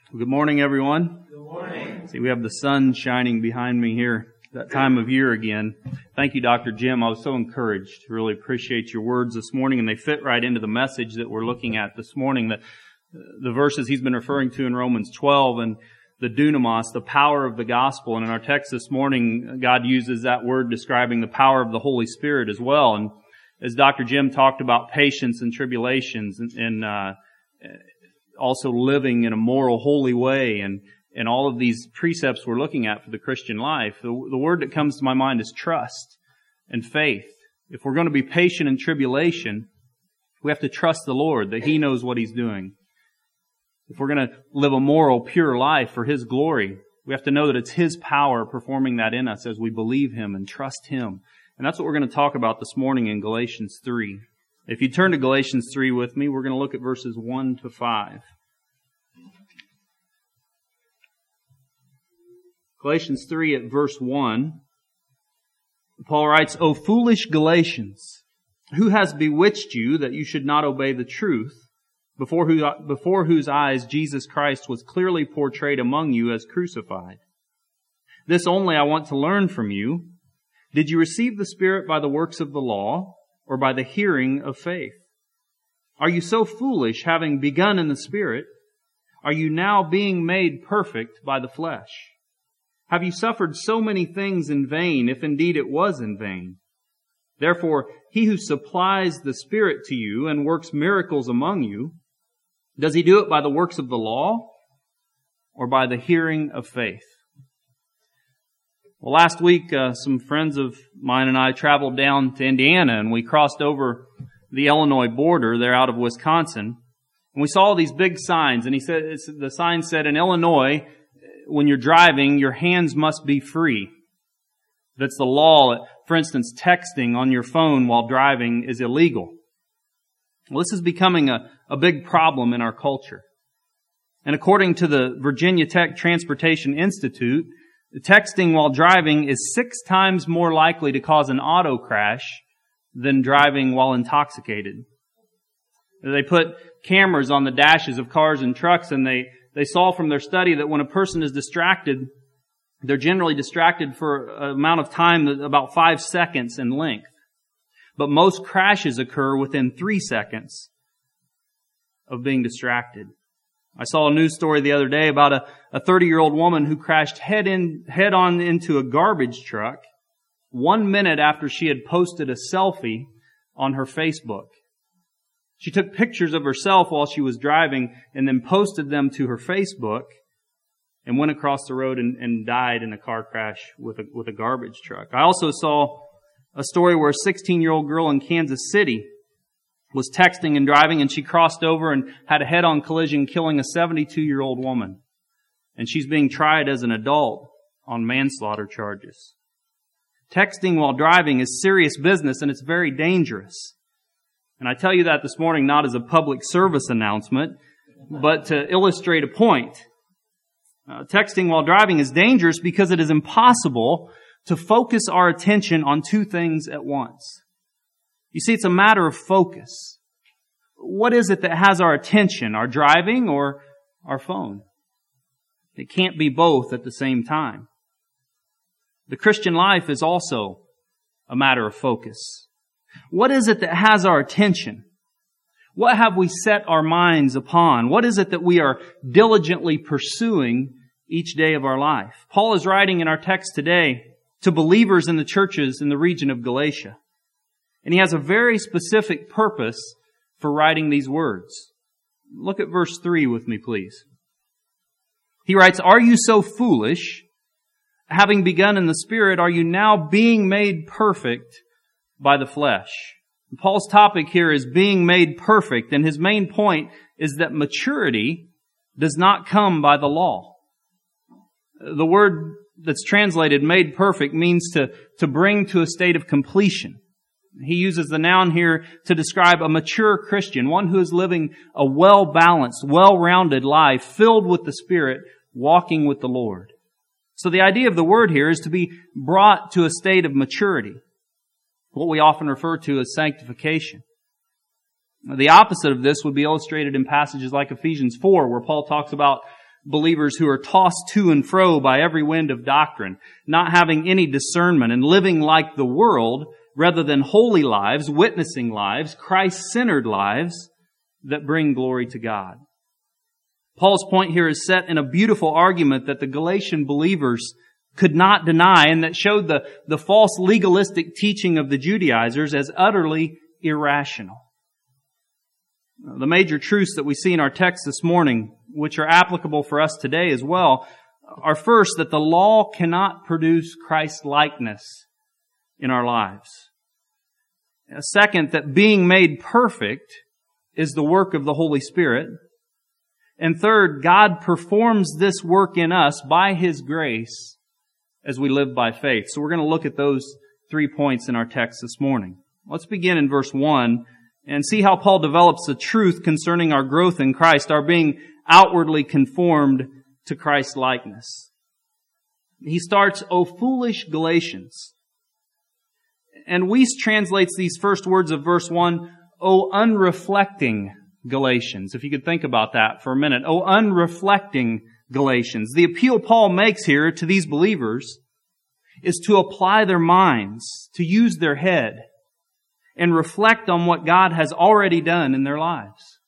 Good morning, everyone. Good morning. See, we have the sun shining behind me here, that time of year again. Thank you, Dr. Jim. I was so encouraged. Really appreciate your words this morning, and they fit right into the message that we're looking at this morning. The verses he's been referring to in Romans 12 and the dunamis, the power of the gospel. And in our text this morning, God uses that word describing the power of the Holy Spirit as well. And as Dr. Jim talked about patience and tribulations and also living in a moral, holy way and all of these precepts we're looking at for the Christian life, the word that comes to my mind is trust and faith. If we're going to be patient in tribulation, we have to trust the Lord that He knows what He's doing. If we're going to live a moral, pure life for His glory, we have to know that it's His power performing that in us as we believe Him and trust Him. And that's what we're going to talk about this morning in Galatians 3. If you turn to Galatians 3 with me, we're going to look at verses 1 to 5. Galatians 3 at verse 1, Paul writes, "O foolish Galatians, who has bewitched you that you should not obey the truth, before whose eyes Jesus Christ was clearly portrayed among you as crucified? This only I want to learn from you. Did you receive the Spirit by the works of the law, or by the hearing of faith? Are you so foolish, having begun in the Spirit? Are you now being made perfect by the flesh? Have you suffered so many things in vain, if indeed it was in vain? Therefore, He who supplies the Spirit to you and works miracles among you, does He do it by the works of the law, or by the hearing of faith?" Well, last week, some friends of mine and I traveled down to Indiana, and we crossed over the Illinois border there out of Wisconsin. And we saw these big signs, and the sign said, in Illinois, when you're driving, your hands must be free. That's the law. For instance, texting on your phone while driving is illegal. Well, this is becoming a big problem in our culture. And according to the Virginia Tech Transportation Institute, texting while driving is 6 times more likely to cause an auto crash than driving while intoxicated. They put cameras on the dashes of cars and trucks, and they saw from their study that when a person is distracted, they're generally distracted for an amount of time about 5 seconds in length. But most crashes occur within 3 seconds of being distracted. I saw a news story the other day about a 30-year-old woman who crashed head-on into a garbage truck 1 minute after she had posted a selfie on her Facebook. She took pictures of herself while she was driving and then posted them to her Facebook and went across the road and died in a car crash with a garbage truck. I also saw a story where a 16-year-old girl in Kansas City was texting and driving, and she crossed over and had a head-on collision, killing a 72-year-old woman. And she's being tried as an adult on manslaughter charges. Texting while driving is serious business, and it's very dangerous. And I tell you that this morning not as a public service announcement, but to illustrate a point. Texting while driving is dangerous because it is impossible to focus our attention on 2 things at once. You see, it's a matter of focus. What is it that has our attention, our driving or our phone? It can't be both at the same time. The Christian life is also a matter of focus. What is it that has our attention? What have we set our minds upon? What is it that we are diligently pursuing each day of our life? Paul is writing in our text today to believers in the churches in the region of Galatia. And he has a very specific purpose for writing these words. Look at verse 3 with me, please. He writes, "Are you so foolish? Having begun in the Spirit, are you now being made perfect by the flesh?" And Paul's topic here is being made perfect, and his main point is that maturity does not come by the law. The word that's translated made perfect means to bring to a state of completion. He uses the noun here to describe a mature Christian, one who is living a well-balanced, well-rounded life filled with the Spirit, walking with the Lord. So the idea of the word here is to be brought to a state of maturity, what we often refer to as sanctification. The opposite of this would be illustrated in passages like Ephesians 4, where Paul talks about believers who are tossed to and fro by every wind of doctrine, not having any discernment and living like the world rather than holy lives, witnessing lives, Christ-centered lives that bring glory to God. Paul's point here is set in a beautiful argument that the Galatian believers could not deny and that showed the false legalistic teaching of the Judaizers as utterly irrational. The major truths that we see in our text this morning, which are applicable for us today as well, are first that the law cannot produce Christ-likeness in our lives. Second, that being made perfect is the work of the Holy Spirit. And third, God performs this work in us by His grace as we live by faith. So we're going to look at those 3 points in our text this morning. Let's begin in verse 1 and see how Paul develops the truth concerning our growth in Christ, our being outwardly conformed to Christ's likeness. He starts, "O foolish Galatians." And Weiss translates these first words of verse 1, "O unreflecting Galatians." If you could think about that for a minute. "O unreflecting Galatians." The appeal Paul makes here to these believers is to apply their minds, to use their head, and reflect on what God has already done in their lives.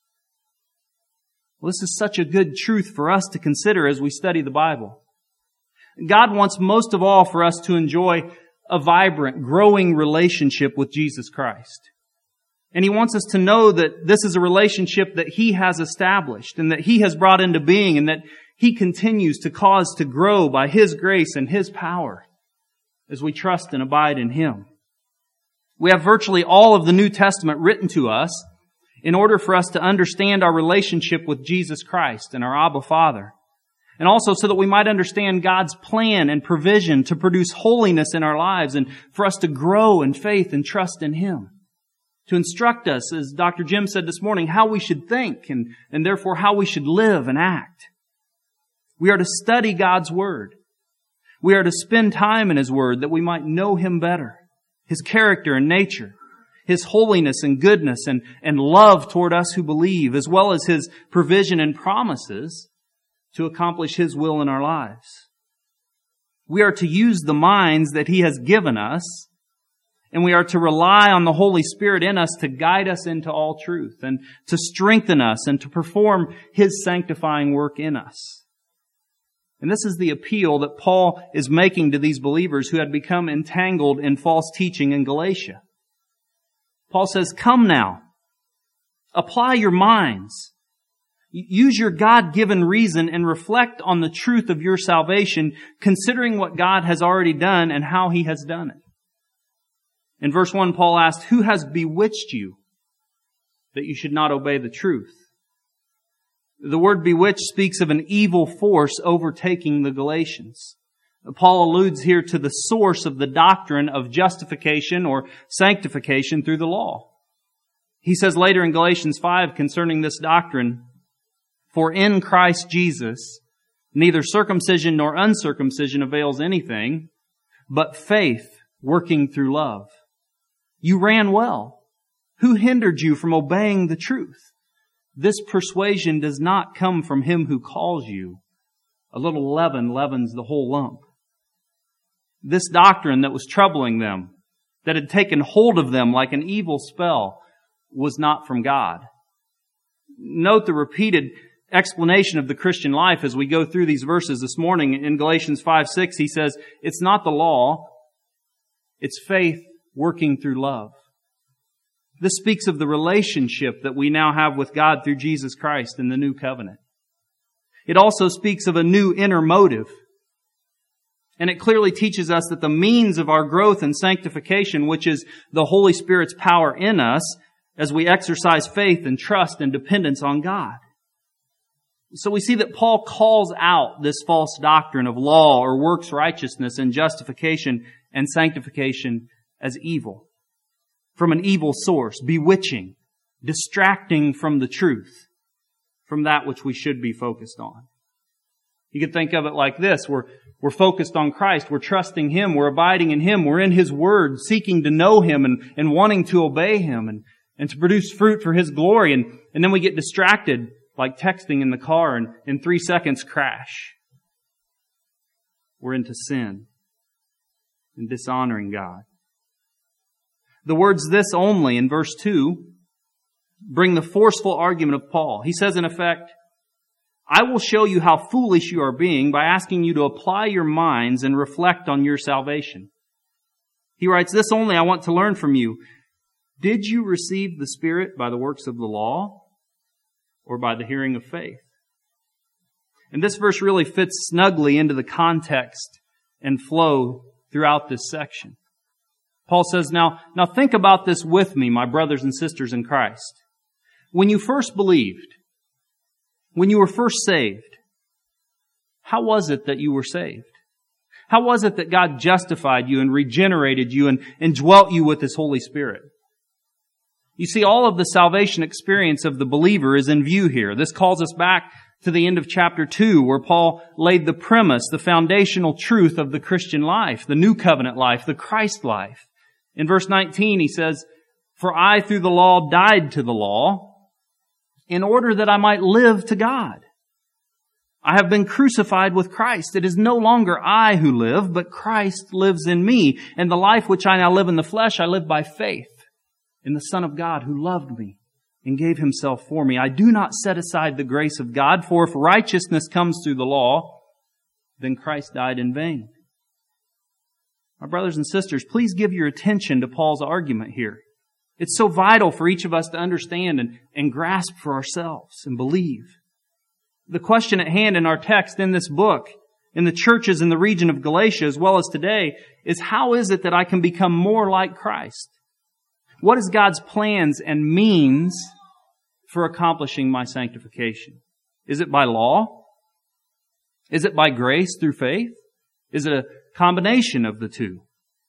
Well, this is such a good truth for us to consider as we study the Bible. God wants most of all for us to enjoy a vibrant, growing relationship with Jesus Christ. And He wants us to know that this is a relationship that He has established and that He has brought into being and that He continues to cause to grow by His grace and His power as we trust and abide in Him. We have virtually all of the New Testament written to us in order for us to understand our relationship with Jesus Christ and our Abba Father. And also so that we might understand God's plan and provision to produce holiness in our lives and for us to grow in faith and trust in Him. To instruct us, as Dr. Jim said this morning, how we should think and therefore how we should live and act. We are to study God's Word. We are to spend time in His Word that we might know Him better, His character and nature, His holiness and goodness and love toward us who believe, as well as His provision and promises to accomplish His will in our lives. We are to use the minds that He has given us, and we are to rely on the Holy Spirit in us to guide us into all truth and to strengthen us and to perform His sanctifying work in us. And this is the appeal that Paul is making to these believers who had become entangled in false teaching in Galatia. Paul says, "Come now, apply your minds. Use your God-given reason and reflect on the truth of your salvation, considering what God has already done and how He has done it." In verse 1, Paul asked, "Who has bewitched you that you should not obey the truth?" The word bewitched speaks of an evil force overtaking the Galatians. Paul alludes here to the source of the doctrine of justification or sanctification through the law. He says later in Galatians 5 concerning this doctrine, "For in Christ Jesus, neither circumcision nor uncircumcision avails anything, but faith working through love. You ran well. Who hindered you from obeying the truth? This persuasion does not come from Him who calls you. A little leaven leavens the whole lump." This doctrine that was troubling them, that had taken hold of them like an evil spell, was not from God. Note the repeated explanation of the Christian life as we go through these verses this morning. In Galatians 5:6, he says, it's not the law, it's faith working through love. This speaks of the relationship that we now have with God through Jesus Christ in the new covenant. It also speaks of a new inner motive. And it clearly teaches us that the means of our growth and sanctification, which is the Holy Spirit's power in us, as we exercise faith and trust and dependence on God. So we see that Paul calls out this false doctrine of law or works righteousness and justification and sanctification as evil. From an evil source, bewitching, distracting from the truth, from that which we should be focused on. You could think of it like this. We're focused on Christ. We're trusting Him. We're abiding in Him. We're in His Word, seeking to know Him and wanting to obey Him and to produce fruit for His glory. And then we get distracted like texting in the car and in 3 seconds crash. We're into sin and dishonoring God. The words "this only" in verse 2 bring the forceful argument of Paul. He says in effect, I will show you how foolish you are being by asking you to apply your minds and reflect on your salvation. He writes, this only I want to learn from you. Did you receive the Spirit by the works of the law or by the hearing of faith? And this verse really fits snugly into the context and flow throughout this section. Paul says, now think about this with me, my brothers and sisters in Christ. When you first believed, when you were first saved, how was it that you were saved? How was it that God justified you and regenerated you and dwelt you with His Holy Spirit? You see, all of the salvation experience of the believer is in view here. This calls us back to the end of chapter 2, where Paul laid the premise, the foundational truth of the Christian life, the new covenant life, the Christ life. In verse 19, he says, for I through the law died to the law, in order that I might live to God. I have been crucified with Christ. It is no longer I who live, but Christ lives in me. And the life which I now live in the flesh, I live by faith in the Son of God who loved me and gave Himself for me. I do not set aside the grace of God, for if righteousness comes through the law, then Christ died in vain. My brothers and sisters, please give your attention to Paul's argument here. It's so vital for each of us to understand and grasp for ourselves and believe. The question at hand in our text in this book, in the churches in the region of Galatia as well as today, is how is it that I can become more like Christ? What is God's plans and means for accomplishing my sanctification? Is it by law? Is it by grace through faith? Is it a combination of the two?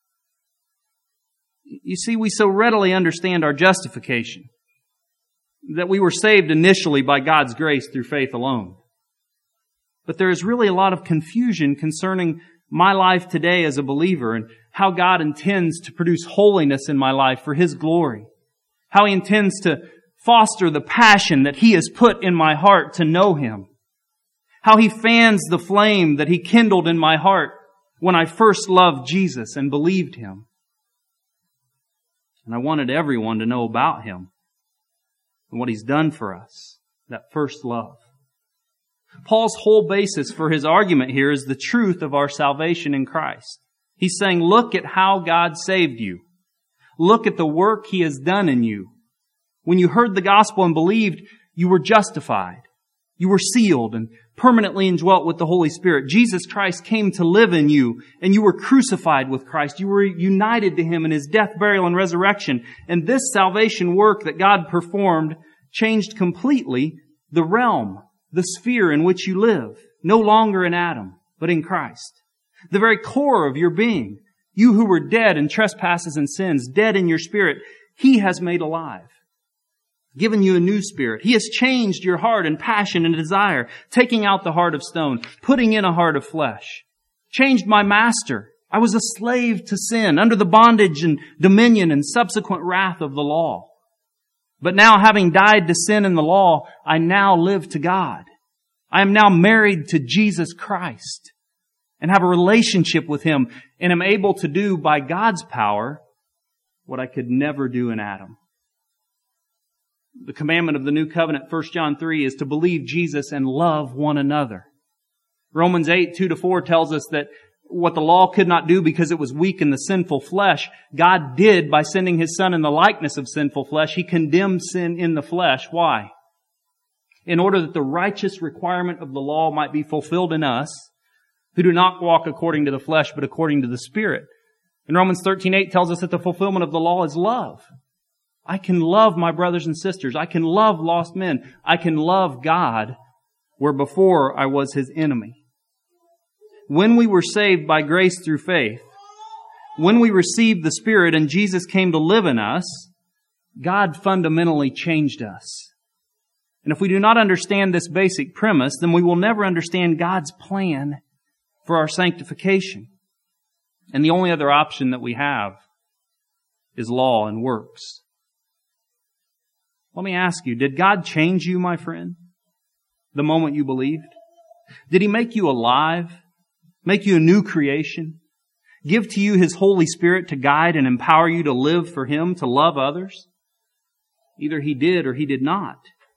You see, we so readily understand our justification, that we were saved initially by God's grace through faith alone. But there is really a lot of confusion concerning my life today as a believer and how God intends to produce holiness in my life for His glory. How He intends to foster the passion that He has put in my heart to know Him. How He fans the flame that He kindled in my heart when I first loved Jesus and believed Him. And I wanted everyone to know about Him and what He's done for us, that first love. Paul's whole basis for his argument here is the truth of our salvation in Christ. He's saying, look at how God saved you. Look at the work He has done in you. When you heard the gospel and believed, you were justified. You were sealed and permanently indwelt with the Holy Spirit. Jesus Christ came to live in you, and you were crucified with Christ. You were united to Him in His death, burial, and resurrection. And this salvation work that God performed changed completely the realm, the sphere in which you live. No longer in Adam, but in Christ. The very core of your being. You who were dead in trespasses and sins, dead in your spirit, He has made alive. Given you a new spirit. He has changed your heart and passion and desire, taking out the heart of stone, putting in a heart of flesh. Changed my master. I was a slave to sin, under the bondage and dominion and subsequent wrath of the law. But now, having died to sin and the law, I now live to God. I am now married to Jesus Christ and have a relationship with Him and am able to do by God's power what I could never do in Adam. The commandment of the new covenant, 1 John 3, is to believe Jesus and love one another. Romans 8, 2-4 tells us that what the law could not do because it was weak in the sinful flesh, God did by sending His Son in the likeness of sinful flesh. He condemned sin in the flesh. Why? In order that the righteous requirement of the law might be fulfilled in us, who do not walk according to the flesh, but according to the Spirit. And Romans 13:8 tells us that the fulfillment of the law is love. I can love my brothers and sisters. I can love lost men. I can love God where before I was His enemy. When we were saved by grace through faith, when we received the Spirit and Jesus came to live in us, God fundamentally changed us. And if we do not understand this basic premise, then we will never understand God's plan for our sanctification. And the only other option that we have is law and works. Let me ask you, did God change you, my friend? the moment you believed? Did He make you alive? Make you a new creation? Give to you His Holy Spirit to guide and empower you to live for Him, to love others? Either He did or He did not.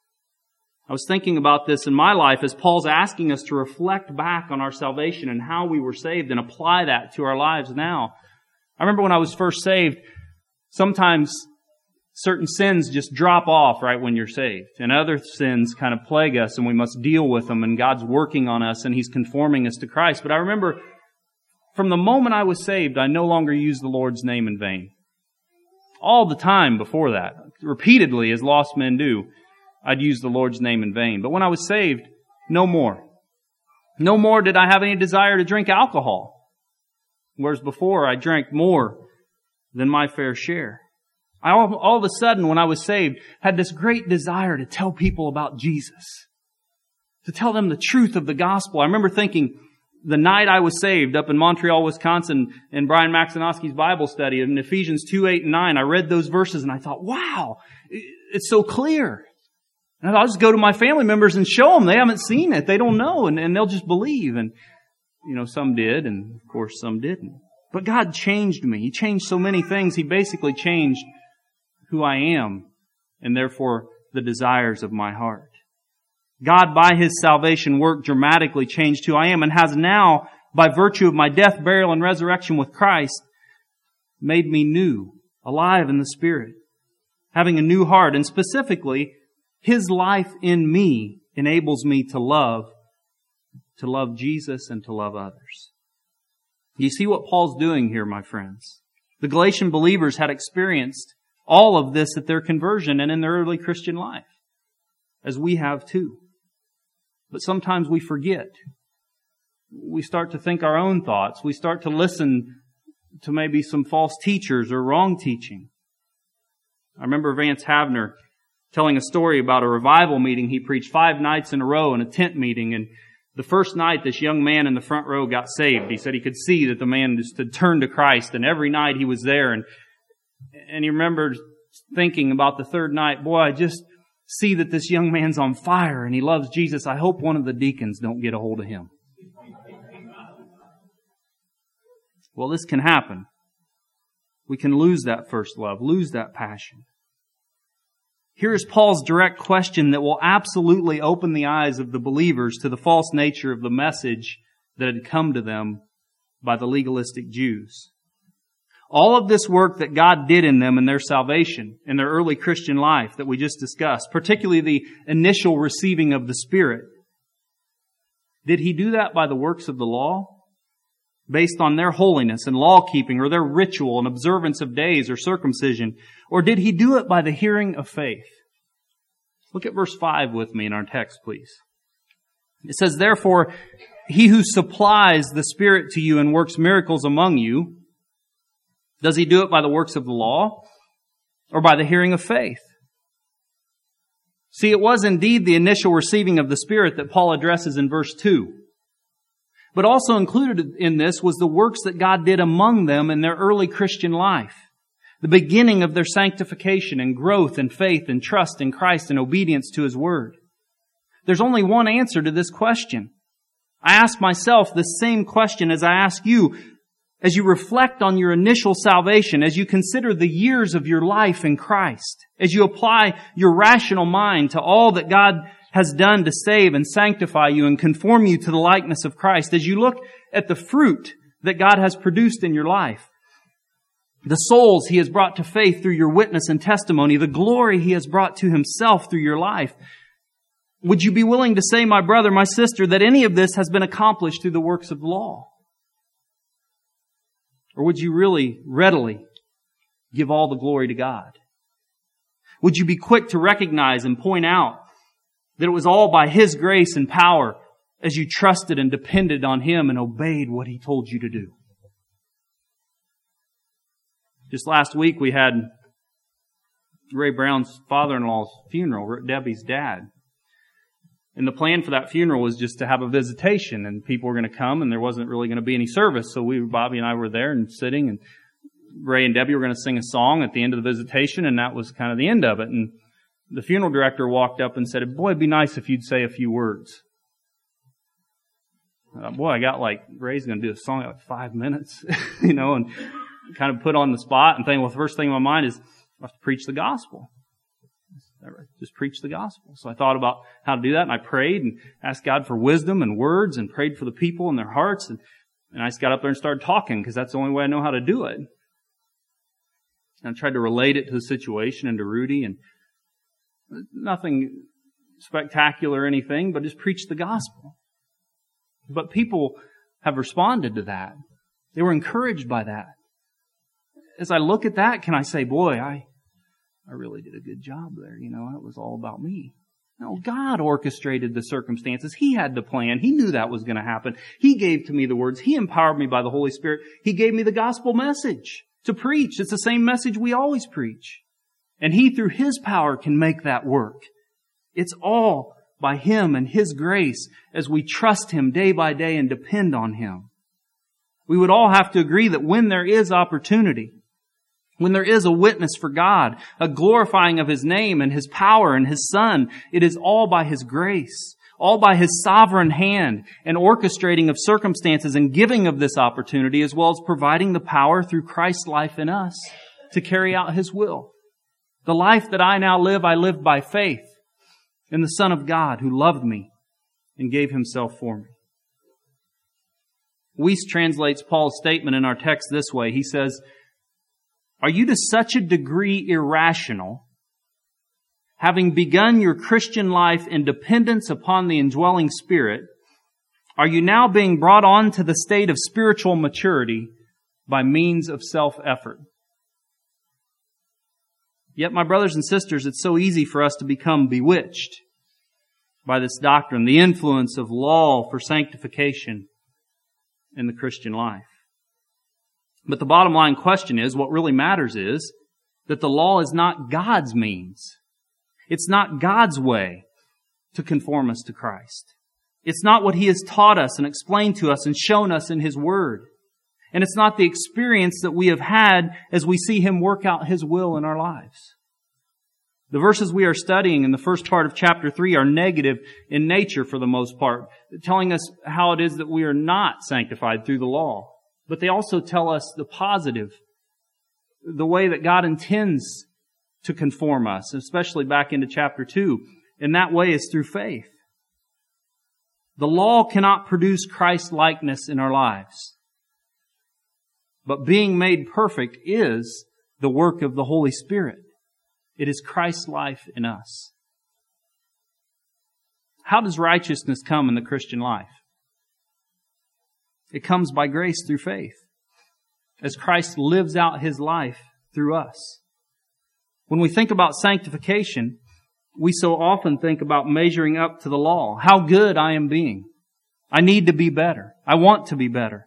I was thinking about this in my life as Paul's asking us to reflect back on our salvation and how we were saved and apply that to our lives now. I remember when I was first saved, sometimes certain sins just drop off right when you're saved. And other sins kind of plague us and we must deal with them, and God's working on us and He's conforming us to Christ. But I remember from the moment I was saved, I no longer used the Lord's name in vain. All the time before that, repeatedly as lost men do, I'd use the Lord's name in vain. But when I was saved, no more. No more did I have any desire to drink alcohol. Whereas before, I drank more than my fair share. I all of a sudden, when I was saved, had this great desire to tell people about Jesus. To tell them the truth of the gospel. I remember thinking, the night I was saved up in Montreal, Wisconsin, in Brian Maxinowski's Bible study, in Ephesians 2:8 and 9, I read those verses and I thought, wow, it's so clear. And I'll just go to my family members and show them. They haven't seen it. They don't know. And they'll just believe. And, some did. And, of course, some didn't. But God changed me. He changed so many things. He basically changed who I am and, therefore, the desires of my heart. God, by His salvation work, dramatically changed who I am and has now, by virtue of my death, burial, and resurrection with Christ, made me new, alive in the Spirit, having a new heart. And specifically, His life in me enables me to love Jesus and to love others. You see what Paul's doing here, my friends? The Galatian believers had experienced all of this at their conversion and in their early Christian life, as we have too. But sometimes we forget. We start to think our own thoughts. We start to listen to maybe some false teachers or wrong teaching. I remember Vance Havner telling a story about a revival meeting he preached 5 nights in a row in a tent meeting. And the first night, this young man in the front row got saved. He said he could see that the man just had turned to Christ. And every night he was there. And he remembered thinking about the third night, boy, I just see that this young man's on fire and he loves Jesus. I hope one of the deacons don't get a hold of him. Well, this can happen. We can lose that first love, lose that passion. Here is Paul's direct question that will absolutely open the eyes of the believers to the false nature of the message that had come to them by the legalistic Jews. All of this work that God did in them in their salvation, in their early Christian life that we just discussed, particularly the initial receiving of the Spirit, did He do that by the works of the law? Based on their holiness and law-keeping or their ritual and observance of days or circumcision? Or did He do it by the hearing of faith? Look at verse 5 with me in our text, please. It says, therefore, He who supplies the Spirit to you and works miracles among you, does He do it by the works of the law or by the hearing of faith? See, it was indeed the initial receiving of the Spirit that Paul addresses in verse 2. But also included in this was the works that God did among them in their early Christian life. The beginning of their sanctification and growth in faith and trust in Christ and obedience to His Word. There's only one answer to this question. I ask myself this same question as I ask you as you reflect on your initial salvation, as you consider the years of your life in Christ, as you apply your rational mind to all that God has done to save and sanctify you and conform you to the likeness of Christ, as you look at the fruit that God has produced in your life, the souls He has brought to faith through your witness and testimony, the glory He has brought to Himself through your life, would you be willing to say, my brother, my sister, that any of this has been accomplished through the works of the law? Or would you really readily give all the glory to God? Would you be quick to recognize and point out that it was all by His grace and power as you trusted and depended on Him and obeyed what He told you to do? Just last week we had Ray Brown's father-in-law's funeral, Debbie's dad. And the plan for that funeral was just to have a visitation, and people were going to come, and there wasn't really going to be any service. So Bobby and I were there and sitting, and Ray and Debbie were going to sing a song at the end of the visitation, and that was kind of the end of it. And the funeral director walked up and said, "Boy, it'd be nice if you'd say a few words." I got Ray's going to do a song in 5 minutes, and kind of put on the spot and think, well, the first thing in my mind is I have to preach the gospel. Just preach the gospel. So I thought about how to do that, and I prayed and asked God for wisdom and words and prayed for the people and their hearts, and I just got up there and started talking because that's the only way I know how to do it. And I tried to relate it to the situation and to Rudy, and nothing spectacular or anything, but just preach the gospel. But people have responded to that. They were encouraged by that. As I look at that, can I say, boy, I really did a good job there. It was all about me. No, God orchestrated the circumstances. He had the plan. He knew that was going to happen. He gave to me the words. He empowered me by the Holy Spirit. He gave me the gospel message to preach. It's the same message we always preach. And He, through His power, can make that work. It's all by Him and His grace as we trust Him day by day and depend on Him. We would all have to agree that when there is opportunity, when there is a witness for God, a glorifying of His name and His power and His Son, it is all by His grace, all by His sovereign hand and orchestrating of circumstances and giving of this opportunity, as well as providing the power through Christ's life in us to carry out His will. The life that I now live, I live by faith in the Son of God who loved me and gave Himself for me. Weiss translates Paul's statement in our text this way. He says, "Are you to such a degree irrational, having begun your Christian life in dependence upon the indwelling Spirit, are you now being brought on to the state of spiritual maturity by means of self-effort?" Yet, my brothers and sisters, it's so easy for us to become bewitched by this doctrine, the influence of law for sanctification in the Christian life. But the bottom line question is, what really matters is that the law is not God's means. It's not God's way to conform us to Christ. It's not what He has taught us and explained to us and shown us in His Word. And it's not the experience that we have had as we see Him work out His will in our lives. The verses we are studying in the first part of chapter 3 are negative in nature for the most part, telling us how it is that we are not sanctified through the law. But they also tell us the positive, the way that God intends to conform us, especially back into chapter 2. And that way is through faith. The law cannot produce Christ-likeness in our lives. But being made perfect is the work of the Holy Spirit. It is Christ's life in us. How does righteousness come in the Christian life? It comes by grace through faith, as Christ lives out His life through us. When we think about sanctification, we so often think about measuring up to the law. How good I am being. I need to be better. I want to be better.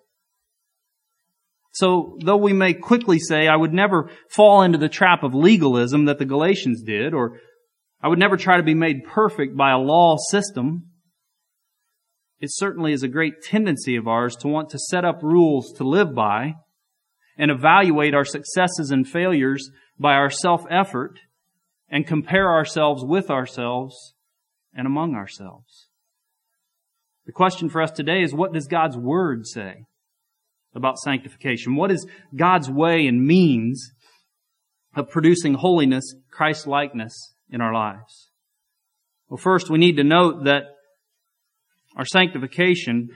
So, though we may quickly say, I would never fall into the trap of legalism that the Galatians did, or I would never try to be made perfect by a law system, it certainly is a great tendency of ours to want to set up rules to live by and evaluate our successes and failures by our self-effort and compare ourselves with ourselves and among ourselves. The question for us today is, what does God's Word say about sanctification? What is God's way and means of producing holiness, Christ-likeness in our lives? Well, first we need to note that our sanctification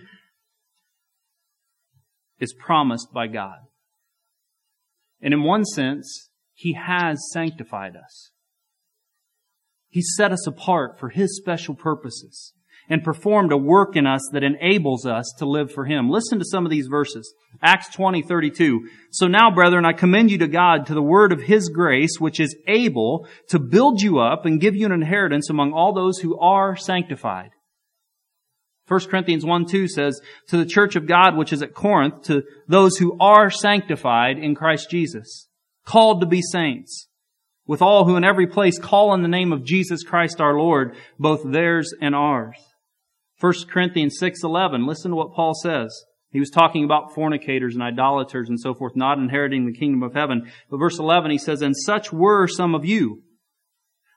is promised by God. And in one sense, He has sanctified us. He set us apart for His special purposes and performed a work in us that enables us to live for Him. Listen to some of these verses. Acts 20:32. So now, brethren, I commend you to God, to the word of His grace, which is able to build you up and give you an inheritance among all those who are sanctified. 1 Corinthians 1:2 says, to the church of God which is at Corinth, to those who are sanctified in Christ Jesus, called to be saints, with all who in every place call on the name of Jesus Christ our Lord, both theirs and ours. 1 Corinthians 6:11, listen to what Paul says. He was talking about fornicators and idolaters and so forth, not inheriting the kingdom of heaven. But verse 11, he says, and such were some of you.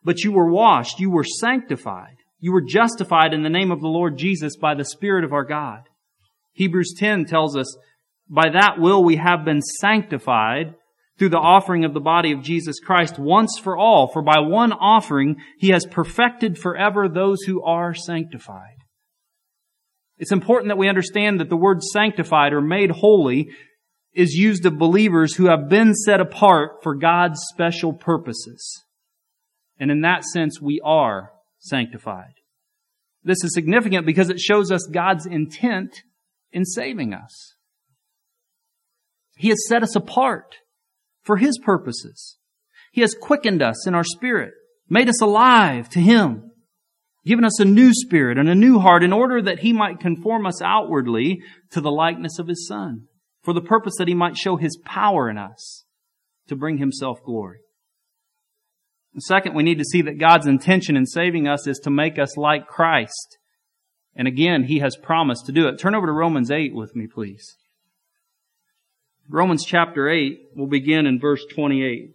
But you were washed, you were sanctified, you were justified in the name of the Lord Jesus by the Spirit of our God. Hebrews 10 tells us, by that will we have been sanctified through the offering of the body of Jesus Christ once for all. For by one offering He has perfected forever those who are sanctified. It's important that we understand that the word sanctified or made holy is used of believers who have been set apart for God's special purposes. And in that sense, we are sanctified. This is significant because it shows us God's intent in saving us. He has set us apart for His purposes. He has quickened us in our spirit, made us alive to Him, given us a new spirit and a new heart in order that He might conform us outwardly to the likeness of His Son, for the purpose that He might show His power in us to bring Himself glory. And second, we need to see that God's intention in saving us is to make us like Christ. And again, He has promised to do it. Turn over to Romans 8 with me, please. Romans chapter 8, we'll begin in verse 28.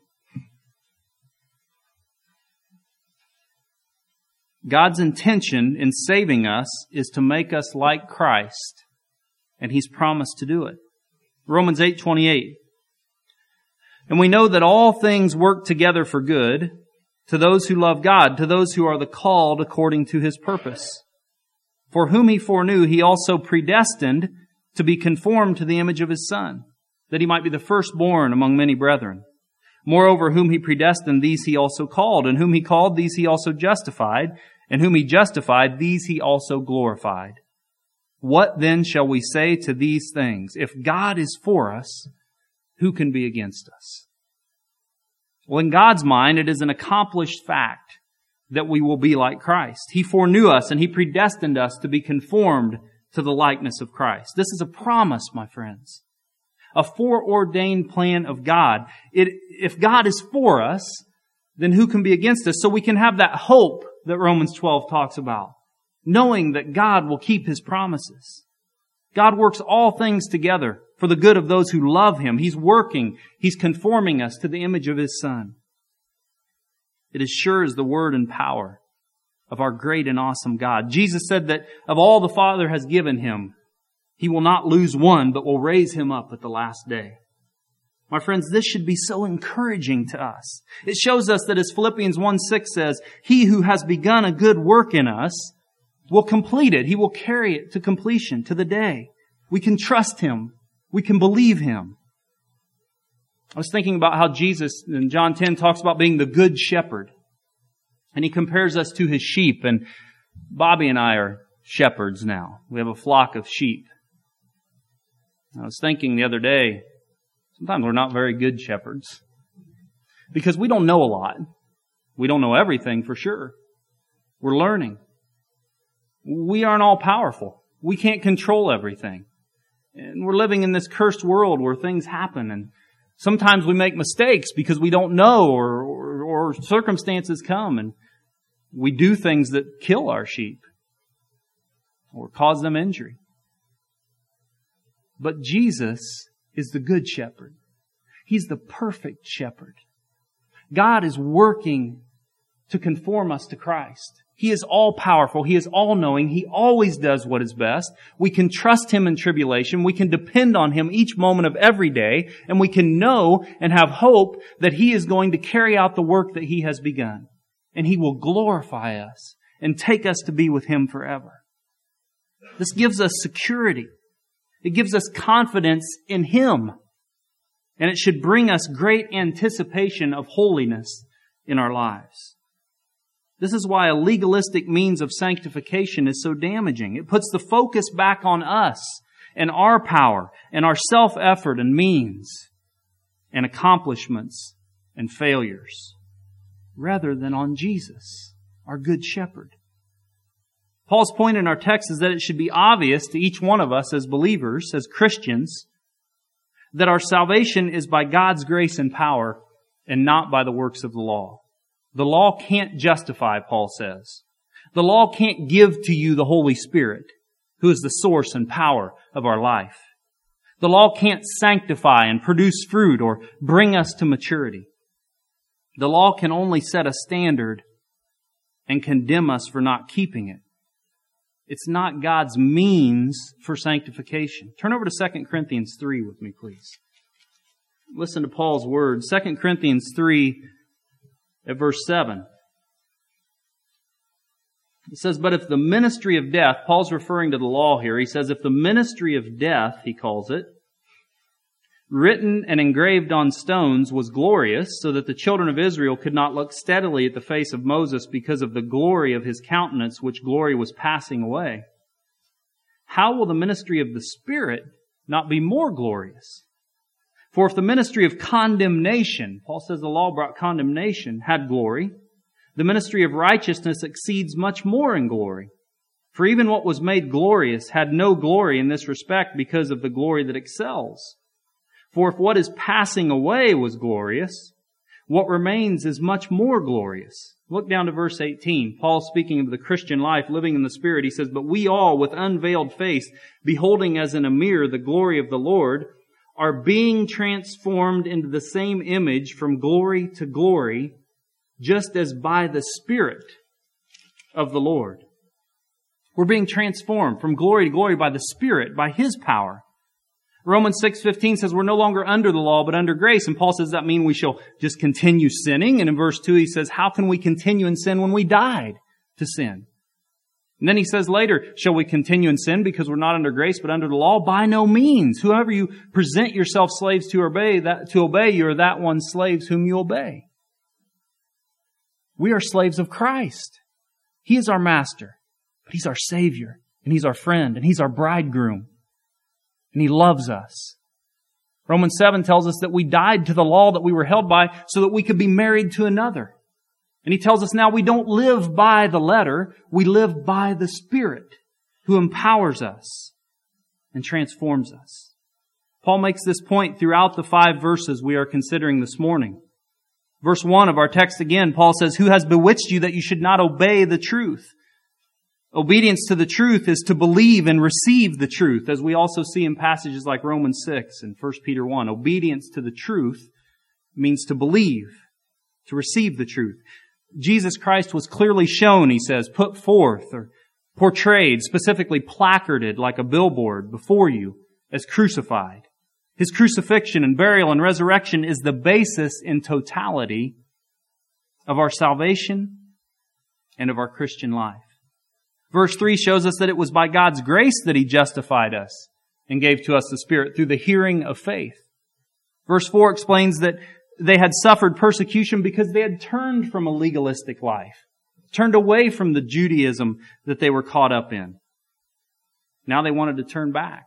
God's intention in saving us is to make us like Christ, and He's promised to do it. Romans 8:28. And we know that all things work together for good to those who love God, to those who are the called according to His purpose. For whom He foreknew, He also predestined to be conformed to the image of His Son, that He might be the firstborn among many brethren. Moreover, whom He predestined, these He also called, and whom He called, these He also justified, and whom He justified, these He also glorified. What then shall we say to these things? If God is for us, who can be against us? Well, in God's mind, it is an accomplished fact that we will be like Christ. He foreknew us and He predestined us to be conformed to the likeness of Christ. This is a promise, my friends. A foreordained plan of God. If God is for us, then who can be against us? So we can have that hope that Romans 12 talks about, knowing that God will keep His promises. God works all things together for the good of those who love Him. He's working. He's conforming us to the image of His Son. It is sure as the word and power of our great and awesome God. Jesus said that of all the Father has given Him, He will not lose one, but will raise him up at the last day. My friends, this should be so encouraging to us. It shows us that as Philippians 1:6 says, He who has begun a good work in us will complete it. He will carry it to completion, to the day. We can trust Him. We can believe Him. I was thinking about how Jesus in John 10 talks about being the good shepherd. And He compares us to His sheep. And Bobby and I are shepherds now. We have a flock of sheep. I was thinking the other day, sometimes we're not very good shepherds because we don't know a lot. We don't know everything for sure. We're learning. We aren't all powerful. We can't control everything. And we're living in this cursed world where things happen, and sometimes we make mistakes because we don't know or circumstances come and we do things that kill our sheep or cause them injury. But Jesus is the good shepherd. He's the perfect shepherd. God is working to conform us to Christ. He is all-powerful. He is all-knowing. He always does what is best. We can trust Him in tribulation. We can depend on Him each moment of every day. And we can know and have hope that He is going to carry out the work that He has begun. And He will glorify us and take us to be with Him forever. This gives us security. It gives us confidence in Him. And it should bring us great anticipation of holiness in our lives. This is why a legalistic means of sanctification is so damaging. It puts the focus back on us and our power and our self-effort and means and accomplishments and failures, rather than on Jesus, our good shepherd. Paul's point in our text is that it should be obvious to each one of us as believers, as Christians, that our salvation is by God's grace and power and not by the works of the law. The law can't justify, Paul says. The law can't give to you the Holy Spirit, who is the source and power of our life. The law can't sanctify and produce fruit or bring us to maturity. The law can only set a standard and condemn us for not keeping it. It's not God's means for sanctification. Turn over to 2 Corinthians 3 with me, please. Listen to Paul's words. 2 Corinthians 3 at verse 7. It says, but if the ministry of death, Paul's referring to the law here, he says, if the ministry of death, he calls it, written and engraved on stones was glorious, so that the children of Israel could not look steadily at the face of Moses because of the glory of his countenance, which glory was passing away. How will the ministry of the Spirit not be more glorious? For if the ministry of condemnation, Paul says the law brought condemnation, had glory, the ministry of righteousness exceeds much more in glory. For even what was made glorious had no glory in this respect because of the glory that excels. For if what is passing away was glorious, what remains is much more glorious. Look down to verse 18. Paul, speaking of the Christian life, living in the Spirit, he says, but we all, with unveiled face, beholding as in a mirror the glory of the Lord, are being transformed into the same image from glory to glory, just as by the Spirit of the Lord. We're being transformed from glory to glory by the Spirit, by His power. Romans 6:15 says we're no longer under the law, but under grace. And Paul says, does that mean we shall just continue sinning? And in verse 2 he says, how can we continue in sin when we died to sin? And then he says later, shall we continue in sin because we're not under grace but under the law? By no means. Whoever you present yourself slaves to obey, you are that one slaves whom you obey. We are slaves of Christ. He is our master, but He's our Savior, and He's our friend, and He's our bridegroom. And He loves us. Romans 7 tells us that we died to the law that we were held by so that we could be married to another. And he tells us now we don't live by the letter, we live by the Spirit who empowers us and transforms us. Paul makes this point throughout the 5 verses we are considering this morning. Verse 1 of our text again, Paul says, who has bewitched you that you should not obey the truth? Obedience to the truth is to believe and receive the truth, as we also see in passages like Romans 6 and 1 Peter 1. Obedience to the truth means to believe, to receive the truth. Jesus Christ was clearly shown, he says, put forth or portrayed, specifically placarded like a billboard before you as crucified. His crucifixion and burial and resurrection is the basis in totality of our salvation and of our Christian life. Verse 3 shows us that it was by God's grace that He justified us and gave to us the Spirit through the hearing of faith. Verse 4 explains that they had suffered persecution because they had turned from a legalistic life, turned away from the Judaism that they were caught up in. Now they wanted to turn back.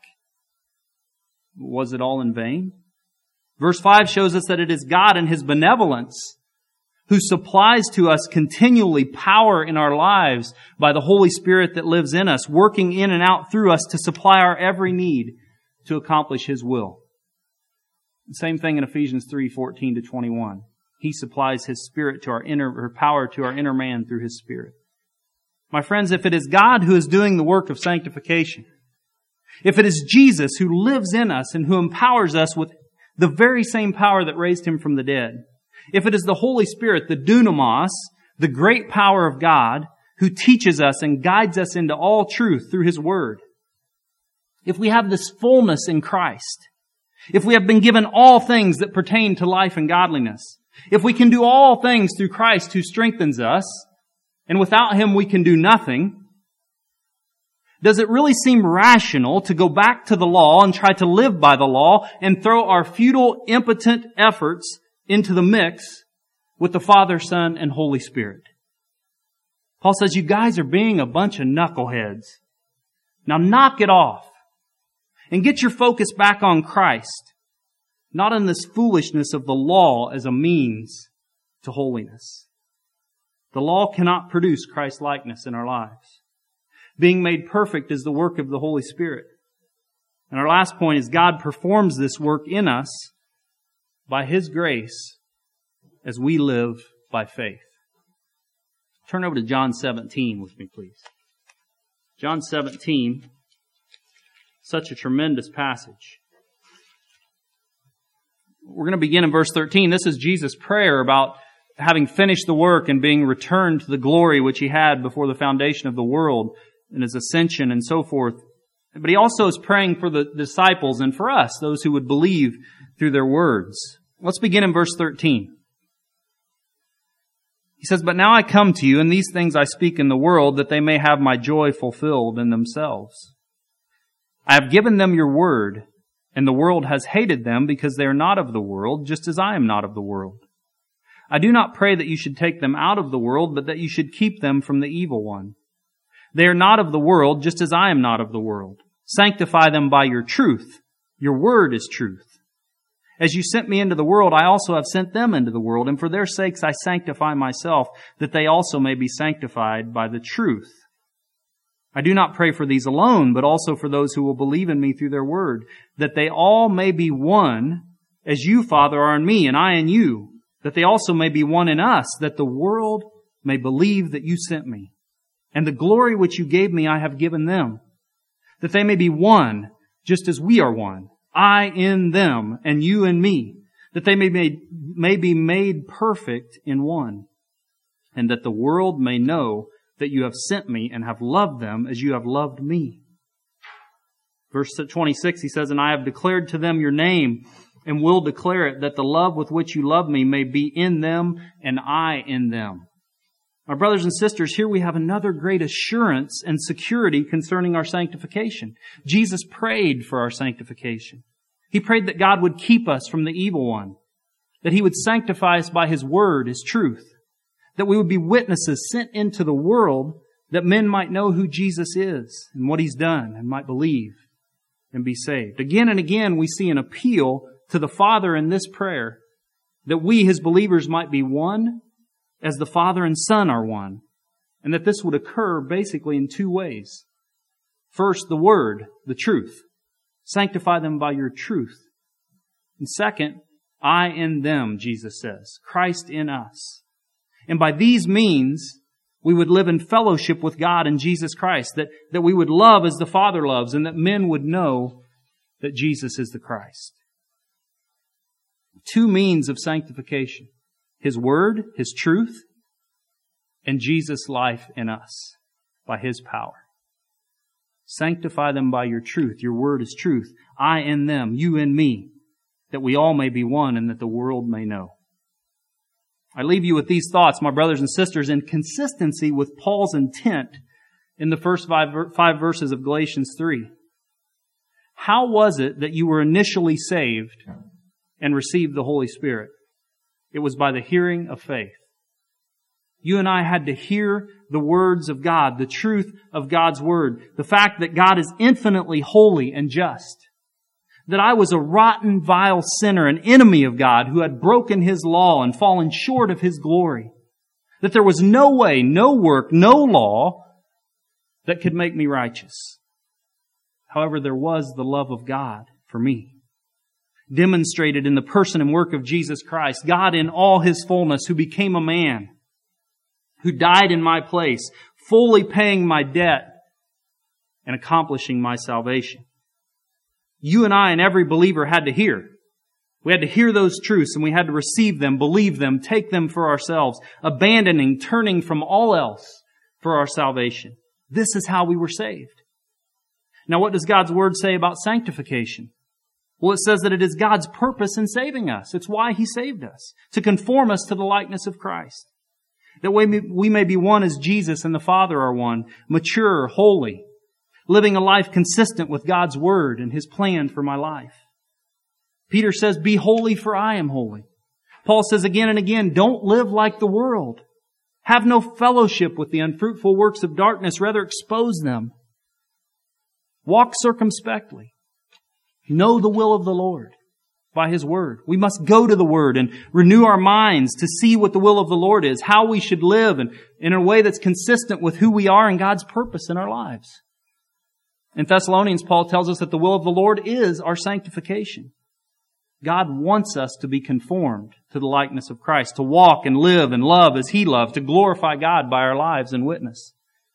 Was it all in vain? Verse 5 shows us that it is God in His benevolence who supplies to us continually power in our lives by the Holy Spirit that lives in us, working in and out through us to supply our every need to accomplish His will. The same thing in Ephesians 3:14-21. He supplies His Spirit to our power to our inner man through His Spirit. My friends, if it is God who is doing the work of sanctification, if it is Jesus who lives in us and who empowers us with the very same power that raised Him from the dead, if it is the Holy Spirit, the dunamis, the great power of God, who teaches us and guides us into all truth through His Word, if we have this fullness in Christ, if we have been given all things that pertain to life and godliness, if we can do all things through Christ who strengthens us, and without Him we can do nothing, does it really seem rational to go back to the law and try to live by the law and throw our futile, impotent efforts into the mix with the Father, Son, and Holy Spirit? Paul says, you guys are being a bunch of knuckleheads. Now knock it off and get your focus back on Christ, not on this foolishness of the law as a means to holiness. The law cannot produce Christ-likeness in our lives. Being made perfect is the work of the Holy Spirit. And our last point is God performs this work in us by His grace as we live by faith. Turn over to John 17 with me, please. John 17, such a tremendous passage. We're going to begin in verse 13. This is Jesus' prayer about having finished the work and being returned to the glory which He had before the foundation of the world and His ascension and so forth. But He also is praying for the disciples and for us, those who would believe through their words. Let's begin in verse 13. He says, "But now I come to you, and these things I speak in the world, that they may have my joy fulfilled in themselves. I have given them your word, and the world has hated them because they are not of the world, just as I am not of the world. I do not pray that you should take them out of the world, but that you should keep them from the evil one. They are not of the world, just as I am not of the world. Sanctify them by your truth. Your word is truth. As you sent me into the world, I also have sent them into the world, and for their sakes I sanctify myself, that they also may be sanctified by the truth. I do not pray for these alone, but also for those who will believe in me through their word, that they all may be one, as you, Father, are in me, and I in you, that they also may be one in us, that the world may believe that you sent me. And the glory which you gave me I have given them, that they may be one, just as we are one. I in them, and you in me, that they may be made perfect in one, and that the world may know that you have sent me and have loved them as you have loved me." Verse 26, he says, "And I have declared to them your name, and will declare it, that the love with which you love me may be in them, and I in them." My brothers and sisters, here we have another great assurance and security concerning our sanctification. Jesus prayed for our sanctification. He prayed that God would keep us from the evil one, that He would sanctify us by His word, His truth, that we would be witnesses sent into the world that men might know who Jesus is and what He's done and might believe and be saved. Again and again we see an appeal to the Father in this prayer, that we, His believers, might be one as the Father and Son are one, and that this would occur basically in two ways. First, the Word, the truth. Sanctify them by your truth. And second, I in them, Jesus says. Christ in us. And by these means, we would live in fellowship with God and Jesus Christ, that we would love as the Father loves, and that men would know that Jesus is the Christ. Two means of sanctification. His Word, His truth, and Jesus' life in us by His power. Sanctify them by your truth. Your word is truth. I in them, you in me, that we all may be one and that the world may know. I leave you with these thoughts, my brothers and sisters, in consistency with Paul's intent in the first five verses of Galatians 3. How was it that you were initially saved and received the Holy Spirit? It was by the hearing of faith. You and I had to hear the words of God, the truth of God's Word, the fact that God is infinitely holy and just, that I was a rotten, vile sinner, an enemy of God who had broken His law and fallen short of His glory, that there was no way, no work, no law that could make me righteous. However, there was the love of God for me, demonstrated in the person and work of Jesus Christ, God in all His fullness, who became a man, who died in my place, fully paying my debt and accomplishing my salvation. You and I and every believer had to hear. We had to hear those truths, and we had to receive them, believe them, take them for ourselves, abandoning, turning from all else for our salvation. This is how we were saved. Now, what does God's Word say about sanctification? Well, it says that it is God's purpose in saving us. It's why He saved us, to conform us to the likeness of Christ. That we may be one as Jesus and the Father are one, mature, holy, living a life consistent with God's Word and His plan for my life. Peter says, "Be holy, for I am holy." Paul says again and again, don't live like the world. Have no fellowship with the unfruitful works of darkness, rather expose them. Walk circumspectly. Know the will of the Lord by His Word. We must go to the Word and renew our minds to see what the will of the Lord is, how we should live, and in a way that's consistent with who we are and God's purpose in our lives. In Thessalonians, Paul tells us that the will of the Lord is our sanctification. God wants us to be conformed to the likeness of Christ, to walk and live and love as He loved, to glorify God by our lives and witness.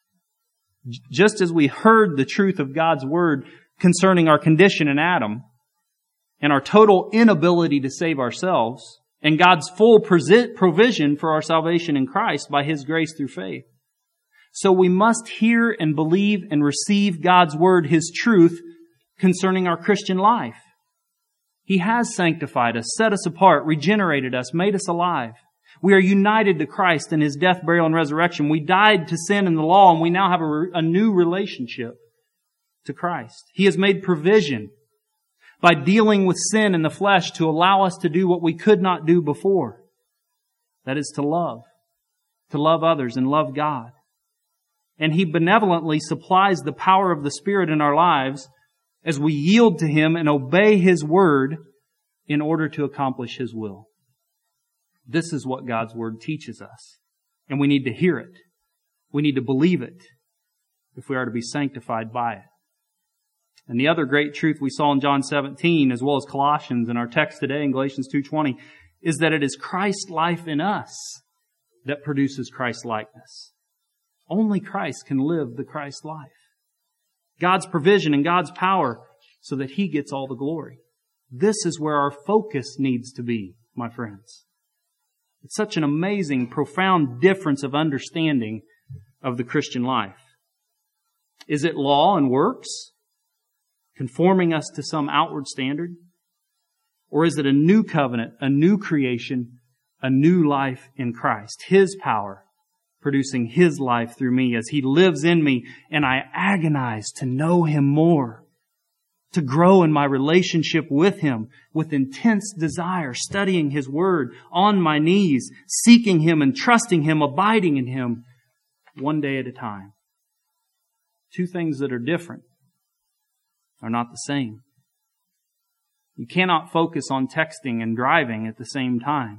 Just as we heard the truth of God's Word concerning our condition in Adam and our total inability to save ourselves and God's full provision for our salvation in Christ by His grace through faith. So we must hear and believe and receive God's Word, His truth, concerning our Christian life. He has sanctified us, set us apart, regenerated us, made us alive. We are united to Christ in His death, burial, and resurrection. We died to sin and the law, and we now have a new relationship to Christ. He has made provision by dealing with sin in the flesh to allow us to do what we could not do before. That is to love others and love God. And He benevolently supplies the power of the Spirit in our lives as we yield to Him and obey His Word in order to accomplish His will. This is what God's Word teaches us. And we need to hear it. We need to believe it if we are to be sanctified by it. And the other great truth we saw in John 17, as well as Colossians and our text today in Galatians 2:20, is that it is Christ's life in us that produces Christ's likeness. Only Christ can live the Christ life. God's provision and God's power so that He gets all the glory. This is where our focus needs to be, my friends. It's such an amazing, profound difference of understanding of the Christian life. Is it law and works, conforming us to some outward standard? Or is it a new covenant, a new creation, a new life in Christ? His power producing His life through me as He lives in me, and I agonize to know Him more, to grow in my relationship with Him with intense desire, studying His Word on my knees, seeking Him and trusting Him, abiding in Him one day at a time. Two things that are different are not the same. You cannot focus on texting and driving at the same time.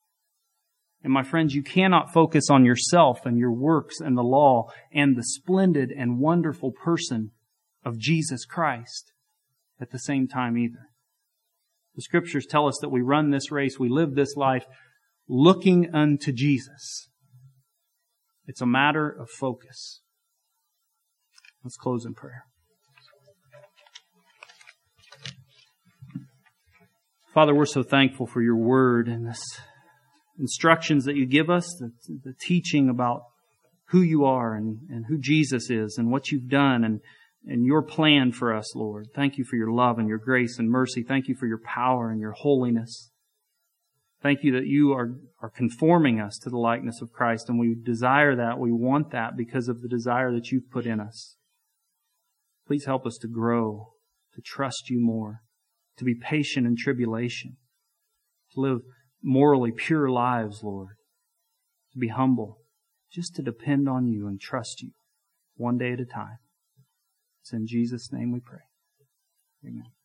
And my friends, you cannot focus on yourself and your works and the law and the splendid and wonderful person of Jesus Christ at the same time either. The Scriptures tell us that we run this race, we live this life looking unto Jesus. It's a matter of focus. Let's close in prayer. Father, we're so thankful for Your Word and this instructions that You give us, the teaching about who You are and who Jesus is and what You've done and Your plan for us, Lord. Thank You for Your love and Your grace and mercy. Thank You for Your power and Your holiness. Thank You that You are conforming us to the likeness of Christ, and we desire that. We want that because of the desire that You've put in us. Please help us to grow, to trust You more, to be patient in tribulation, to live morally pure lives, Lord, to be humble, just to depend on You and trust You one day at a time. It's in Jesus' name we pray. Amen.